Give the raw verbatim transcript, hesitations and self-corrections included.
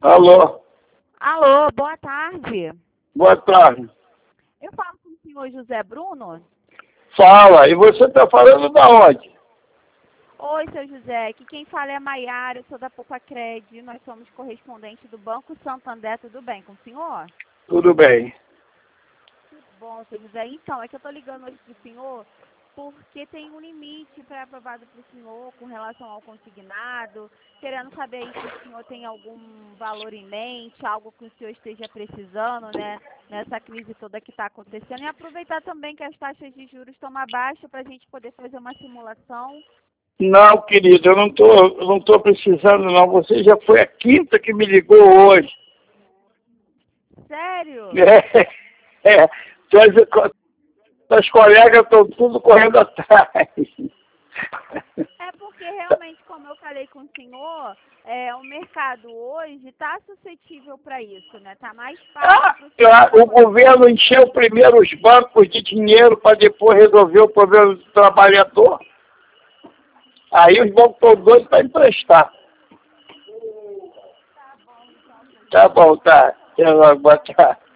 Alô, Alô, boa tarde. boa tarde. Eu falo com o senhor José Bruno? Fala, e você está falando da onde? Oi, seu José. Aqui quem fala é a Maiara, eu sou da Poupa-Cred. Nós somos correspondentes do Banco Santander. Tudo bem com o senhor? Tudo bem. Tudo bom, seu José. Então, é que eu estou ligando hoje para o senhor porque tem um limite pré-aprovado para o senhor com relação ao consignado. Querendo saber aí se o senhor tem algum valor em mente, algo que o senhor esteja precisando, né? Nessa crise toda que está acontecendo. E aproveitar também que as taxas de juros estão abaixo para a gente poder fazer uma simulação. Não, querido, eu não estou não tô precisando, não. Você já foi a quinta que me ligou hoje. Sério? É, é. Tuas, tuas colegas estão tudo correndo atrás. É porque realmente, como eu falei com o senhor, é, o mercado hoje está suscetível para isso, né? Está mais fácil Ah, para o senhor ah, o poder... governo encheu primeiro os bancos de dinheiro para depois resolver o problema do trabalhador. Aí os bancos estão doidos para emprestar. Tá bom, então, seu Tá José. bom, tá. Até logo, boa tarde.